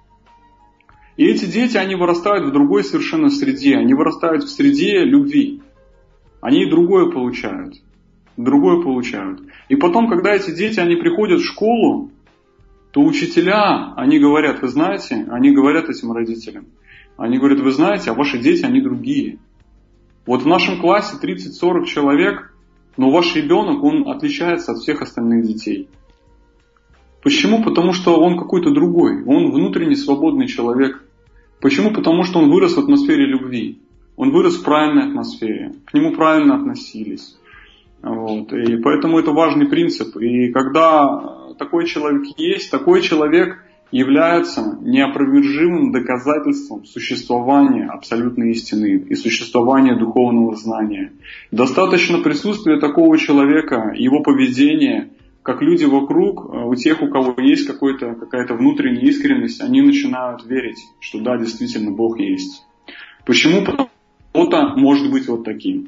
И эти дети, они вырастают в другой совершенно среде. Они вырастают в среде любви. Они другое получают. Другое получают. И потом, когда эти дети, они приходят в школу, то учителя, они говорят, вы знаете, они говорят этим родителям, они говорят, вы знаете, а ваши дети, они другие. Вот в нашем классе тридцать-сорок человек, но ваш ребенок, он отличается от всех остальных детей. Почему? Потому что он какой-то другой. Он внутренне свободный человек. Почему? Потому что он вырос в атмосфере любви. Он вырос в правильной атмосфере. К нему правильно относились. Вот. И поэтому это важный принцип. И когда такой человек есть, такой человек является неопровержимым доказательством существования абсолютной истины и существования духовного знания. Достаточно присутствия такого человека, его поведения, как люди вокруг, у тех, у кого есть какой-то, какая-то внутренняя искренность, они начинают верить, что да, действительно, Бог есть. Почему? Потому что кто-то может быть вот таким.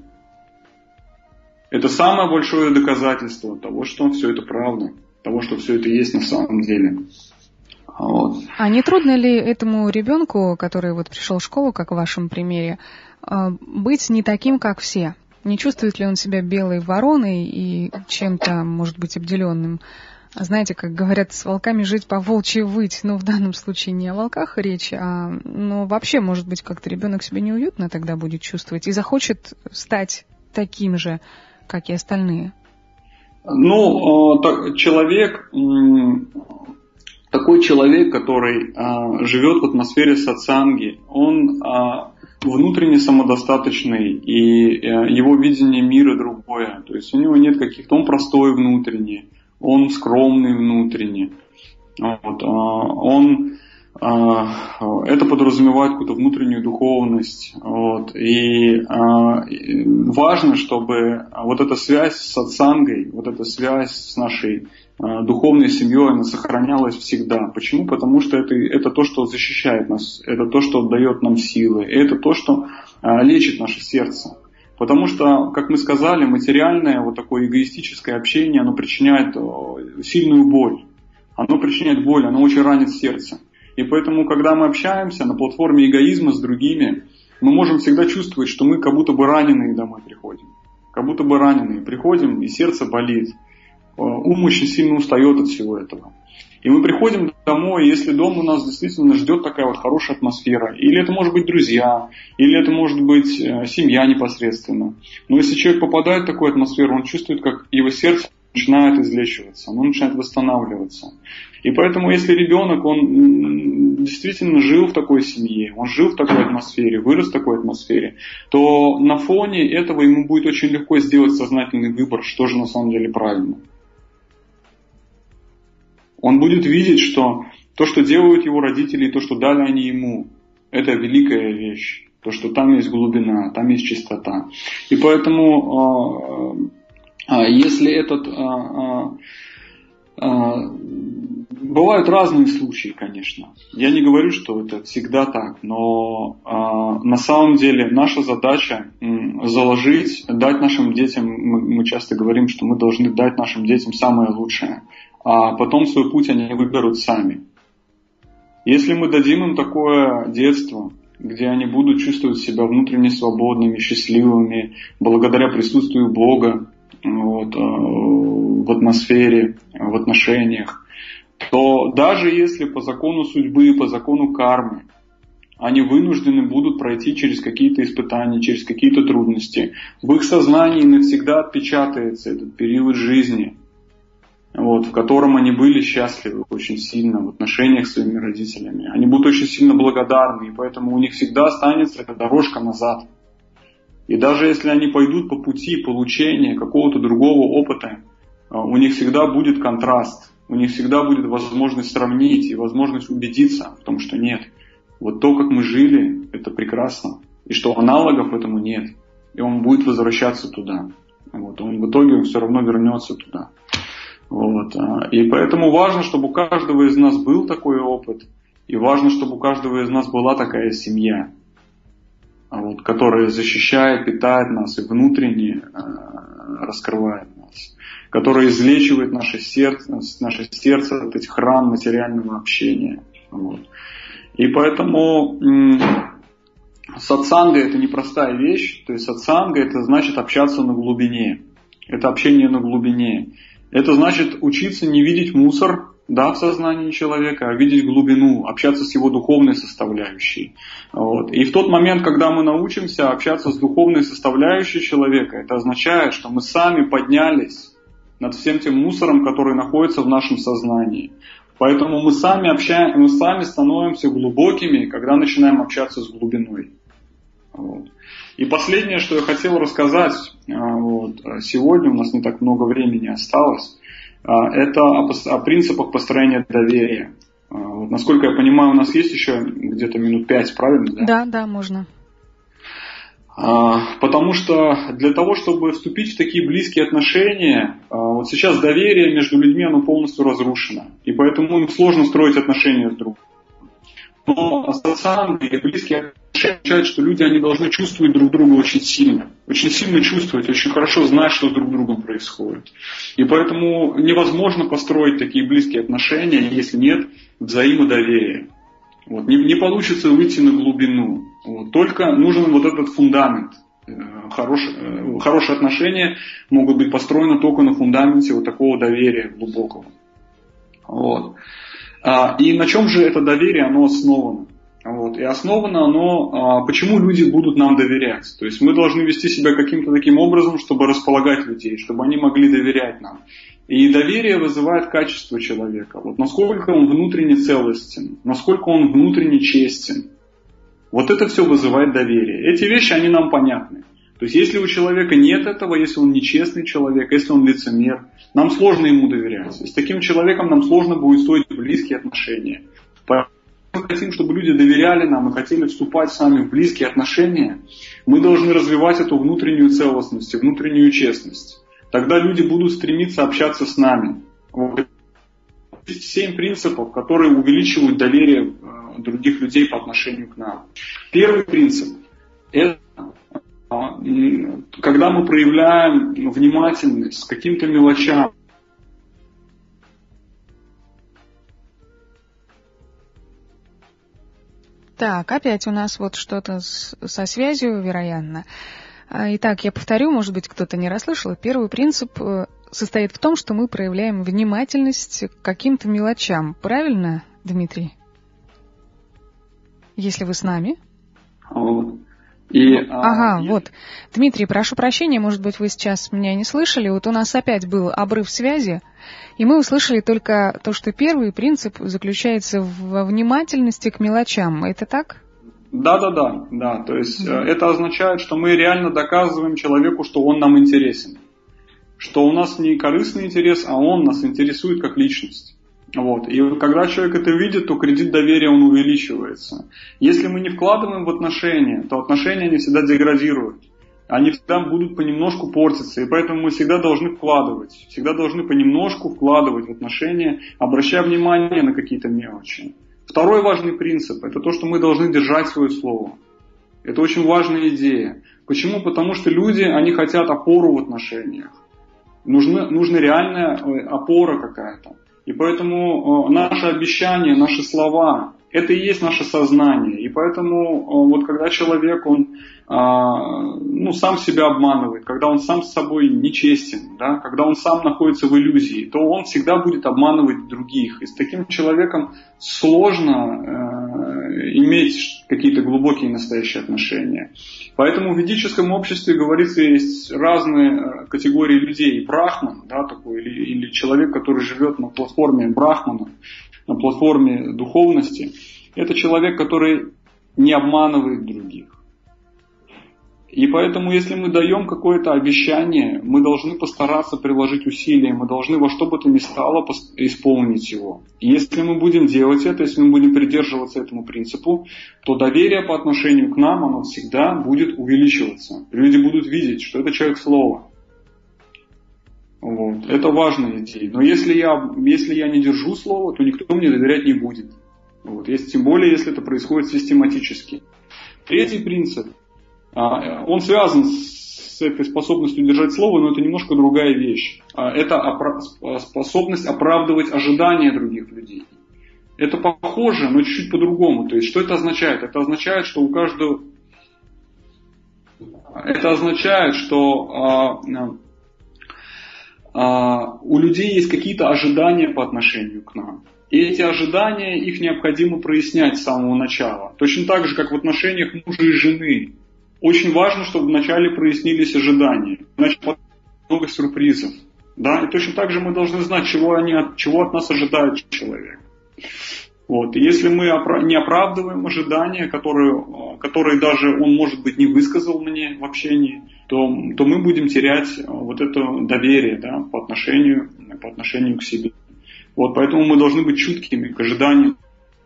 Это самое большое доказательство того, что все это правда, того, что все это есть на самом деле. Вот. А не трудно ли этому ребенку, который вот пришел в школу, как в вашем примере, быть не таким, как все? Не чувствует ли он себя белой вороной и чем-то, может быть, обделенным? Знаете, как говорят, с волками жить, по волчьи выть. Но в данном случае не о волках речь, а ну, вообще, может быть, как-то ребенок себя неуютно тогда будет чувствовать и захочет стать таким же, как и остальные. Ну, человек... Такой человек, который а, живет в атмосфере сатсанги, он а, внутренне самодостаточный, и а, его видение мира другое. То есть у него нет каких-то... Он простой внутренне, он скромный внутренне. Вот, а, он, а, это подразумевает какую-то внутреннюю духовность. Вот, и а, важно, чтобы вот эта связь с сатсангой, вот эта связь с нашей духовной семьей, она сохранялась всегда. Почему? Потому что это, это то, что защищает нас, это то, что дает нам силы, это то, что а, лечит наше сердце. Потому что, как мы сказали, материальное, вот такое эгоистическое общение, оно причиняет сильную боль. Оно причиняет боль, оно очень ранит сердце. И поэтому, когда мы общаемся на платформе эгоизма с другими, мы можем всегда чувствовать, что мы как будто бы раненые домой приходим. Как будто бы раненые. Приходим, и сердце болит. ум очень сильно устает от всего этого. И мы приходим домой, если дома у нас действительно ждет такая вот хорошая атмосфера, или это может быть друзья, или это может быть семья непосредственно. Но если человек попадает в такую атмосферу, он чувствует, как его сердце начинает излечиваться, оно начинает восстанавливаться. И поэтому, если ребенок, он действительно жил в такой семье, он жил в такой атмосфере, вырос в такой атмосфере, то на фоне этого ему будет очень легко сделать сознательный выбор, что же на самом деле правильно. Он будет видеть, что то, что делают его родители, и то, что дали они ему, это великая вещь. То, что там есть глубина, там есть чистота. И поэтому, если этот... Бывают разные случаи, конечно. Я не говорю, что это всегда так, но на самом деле наша задача заложить, дать нашим детям, мы часто говорим, что мы должны дать нашим детям самое лучшее. А потом свой путь они выберут сами. Если мы дадим им такое детство, где они будут чувствовать себя внутренне свободными, счастливыми, благодаря присутствию Бога вот, в атмосфере, в отношениях, то даже если по закону судьбы, по закону кармы они вынуждены будут пройти через какие-то испытания, через какие-то трудности, в их сознании навсегда отпечатается этот период жизни, вот, в котором они были счастливы очень сильно в отношениях с своими родителями. Они будут очень сильно благодарны, и поэтому у них всегда останется эта дорожка назад. И даже если они пойдут по пути получения какого-то другого опыта, у них всегда будет контраст, у них всегда будет возможность сравнить и возможность убедиться в том, что нет. Вот то, как мы жили, это прекрасно, и что аналогов этому нет. И он будет возвращаться туда. Вот, он в итоге все равно вернется туда. Вот. И поэтому важно, чтобы у каждого из нас был такой опыт, и важно, чтобы у каждого из нас была такая семья, вот, которая защищает, питает нас и внутренне э, раскрывает нас, которая излечивает наше сердце, наше сердце от этих ран материального общения. Вот. И поэтому м- сатсанга — это непростая вещь, то есть сатсанга — это значит общаться на глубине, это общение на глубине. Это значит учиться не видеть мусор, да, в сознании человека, а видеть глубину, общаться с его духовной составляющей. Вот. И в тот момент, когда мы научимся общаться с духовной составляющей человека, это означает, что мы сами поднялись над всем тем мусором, который находится в нашем сознании. Поэтому мы сами, общаем, мы сами становимся глубокими, когда начинаем общаться с глубиной. Вот. И последнее, что я хотел рассказать вот, сегодня, у нас не так много времени осталось, это о, о принципах построения доверия. Вот, насколько я понимаю, у нас есть еще где-то минут пять, правильно? Да, да, да, можно. Потому что для того, чтобы вступить в такие близкие отношения, вот сейчас доверие между людьми, оно полностью разрушено. И поэтому им сложно строить отношения с другом. Но сатсанга и близкие отношения означают, что люди они должны чувствовать друг друга очень сильно. Очень сильно чувствовать, очень хорошо знать, что с друг другом происходит. И поэтому невозможно построить такие близкие отношения, если нет взаимодоверия. Вот. Не, не получится выйти на глубину. Вот. Только нужен вот этот фундамент. Хорош, хорошие отношения могут быть построены только на фундаменте вот такого доверия глубокого. Вот. И на чем же это доверие оно основано? Вот. И основано оно, почему люди будут нам доверять. То есть мы должны вести себя каким-то таким образом, чтобы располагать людей, чтобы они могли доверять нам. И доверие вызывает качество человека. Вот насколько он внутренне целостен, насколько он внутренне честен. Вот это все вызывает доверие. Эти вещи, они нам понятны. То есть если у человека нет этого, если он нечестный человек, если он лицемер, нам сложно ему доверять. И с таким человеком нам сложно будет строить близкие отношения. Поэтому мы хотим, чтобы люди доверяли нам и хотели вступать с нами в близкие отношения, мы должны развивать эту внутреннюю целостность и внутреннюю честность. Тогда люди будут стремиться общаться с нами. Вот. Есть семь принципов, которые увеличивают доверие других людей по отношению к нам. Первый принцип – это когда мы проявляем внимательность к каким-то мелочам. Так, опять у нас вот что-то с, со связью, вероятно. Итак, я повторю, может быть, кто-то не расслышал. Первый принцип состоит в том, что мы проявляем внимательность к каким-то мелочам. Правильно, Дмитрий? Если вы с нами? Вот. И, ага, а, и... вот. Дмитрий, прошу прощения, может быть, вы сейчас меня не слышали. Вот у нас опять был обрыв связи, и мы услышали только то, что первый принцип заключается во внимательности к мелочам. Это так? Да, да, да, да. То есть Mm-hmm. это означает, что мы реально доказываем человеку, что он нам интересен. Что у нас не корыстный интерес, а он нас интересует как личность. Вот. И когда человек это видит, то кредит доверия он увеличивается. Если мы не вкладываем в отношения, то отношения они всегда деградируют. Они всегда будут понемножку портиться. И поэтому мы всегда должны вкладывать. Всегда должны понемножку вкладывать в отношения, обращая внимание на какие-то мелочи. Второй важный принцип – это то, что мы должны держать свое слово. Это очень важная идея. Почему? Потому что люди, они хотят опору в отношениях. Нужна, нужна реальная опора какая-то. И поэтому наши обещания, наши слова – это и есть наше сознание. И поэтому вот когда человек, он ну, сам себя обманывает, когда он сам с собой нечестен, да, когда он сам находится в иллюзии, то он всегда будет обманывать других. И с таким человеком сложно э, иметь какие-то глубокие настоящие отношения. Поэтому в ведическом обществе, говорится, есть разные категории людей. Брахман, да, такой, или, или человек, который живет на платформе брахмана, на платформе духовности, это человек, который не обманывает других. И поэтому, если мы даем какое-то обещание, мы должны постараться приложить усилия, мы должны во что бы то ни стало исполнить его. И если мы будем делать это, если мы будем придерживаться этому принципу, то доверие по отношению к нам, оно всегда будет увеличиваться. Люди будут видеть, что это человек слова. Вот. Это важная идея. Но если я, если я не держу слово, то никто мне доверять не будет. Вот. Если, тем более, если это происходит систематически. Третий принцип. Он связан с этой способностью держать слово, но это немножко другая вещь. Это способность оправдывать ожидания других людей. Это похоже, но чуть-чуть по-другому. То есть, что это означает? Это означает, что у каждого... Это означает, что у людей есть какие-то ожидания по отношению к нам. И эти ожидания, их необходимо прояснять с самого начала. Точно так же, как в отношениях мужа и жены. Очень важно, чтобы вначале прояснились ожидания, иначе много сюрпризов. Да? И точно так же мы должны знать, чего, они, чего от нас ожидает человек. Вот. И если мы не оправдываем ожидания, которые, которые даже он, может быть, не высказал мне в общении, то, то мы будем терять вот это доверие, да, по отношению, по отношению к себе. Вот. Поэтому мы должны быть чуткими к ожиданиям.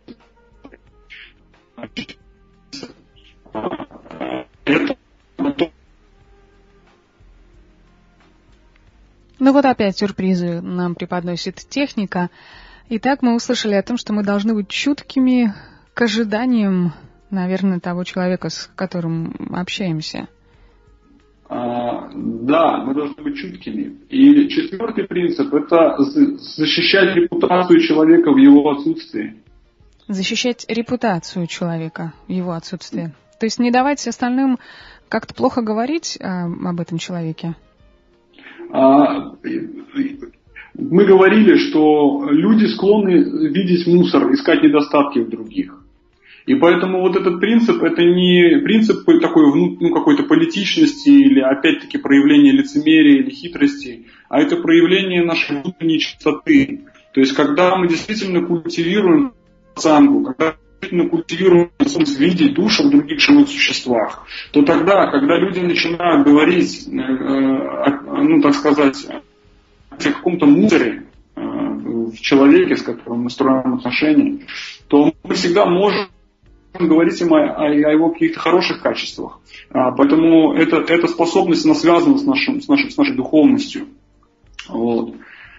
Это... Ну вот опять сюрпризы нам преподносит техника. Итак, мы услышали о том, что мы должны быть чуткими к ожиданиям, наверное, того человека, с которым общаемся. А, да, мы должны быть чуткими. И четвертый принцип – это защищать репутацию человека в его отсутствии. Защищать репутацию человека в его отсутствии. То есть не давать остальным как-то плохо говорить а, об этом человеке? А, мы говорили, что люди склонны видеть мусор, искать недостатки в других. И поэтому вот этот принцип, это не принцип такой, ну, какой-то политичности или опять-таки проявление лицемерия или хитрости, а это проявление нашей внутренней чистоты. То есть когда мы действительно культивируем самку, когда мы культивируем способность видеть душу в других живых существах, то тогда, когда люди начинают говорить, ну, так сказать, о каком-то мусоре в человеке, с которым мы строим отношения, то мы всегда можем говорить им о, о, о его каких-то хороших качествах. Поэтому это, эта способность, она связана с, нашим, с, нашим, с нашей духовностью. Вот.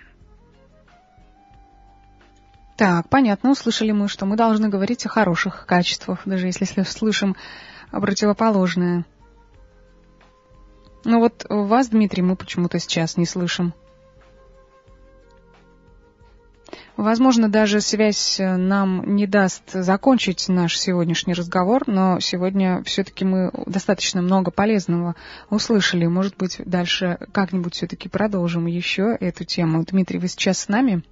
Так, понятно, услышали мы, что мы должны говорить о хороших качествах, даже если слышим противоположное. Но вот вас, Дмитрий, мы почему-то сейчас не слышим. Возможно, даже связь нам не даст закончить наш сегодняшний разговор, но сегодня все-таки мы достаточно много полезного услышали. Может быть, дальше как-нибудь все-таки продолжим еще эту тему. Дмитрий, вы сейчас с нами?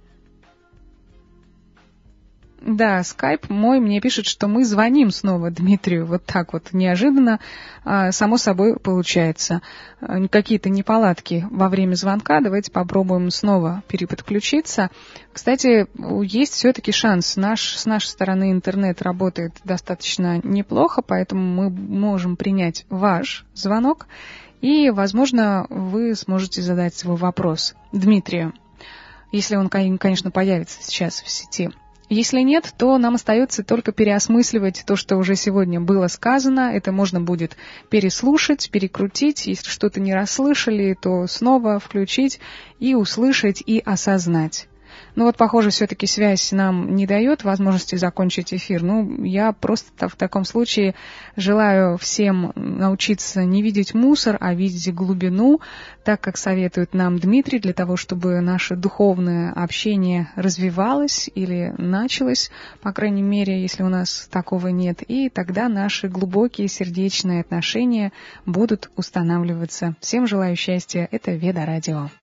Да, скайп мой мне пишет, что мы звоним снова Дмитрию. Вот так вот неожиданно, само собой получается. Какие-то неполадки во время звонка. Давайте попробуем снова переподключиться. Кстати, есть все-таки шанс. Наш, с нашей стороны интернет работает достаточно неплохо, поэтому мы можем принять ваш звонок. И, возможно, вы сможете задать свой вопрос Дмитрию, если он, конечно, появится сейчас в сети. Если нет, то нам остается только переосмысливать то, что уже сегодня было сказано. Это можно будет переслушать, перекрутить. Если что-то не расслышали, то снова включить и услышать, и осознать. Ну вот, похоже, все-таки связь нам не дает возможности закончить эфир. Ну, я просто в таком случае желаю всем научиться не видеть мусор, а видеть глубину, так как советует нам Дмитрий, для того, чтобы наше духовное общение развивалось или началось, по крайней мере, если у нас такого нет. И тогда наши глубокие сердечные отношения будут устанавливаться. Всем желаю счастья. Это Веда Радио.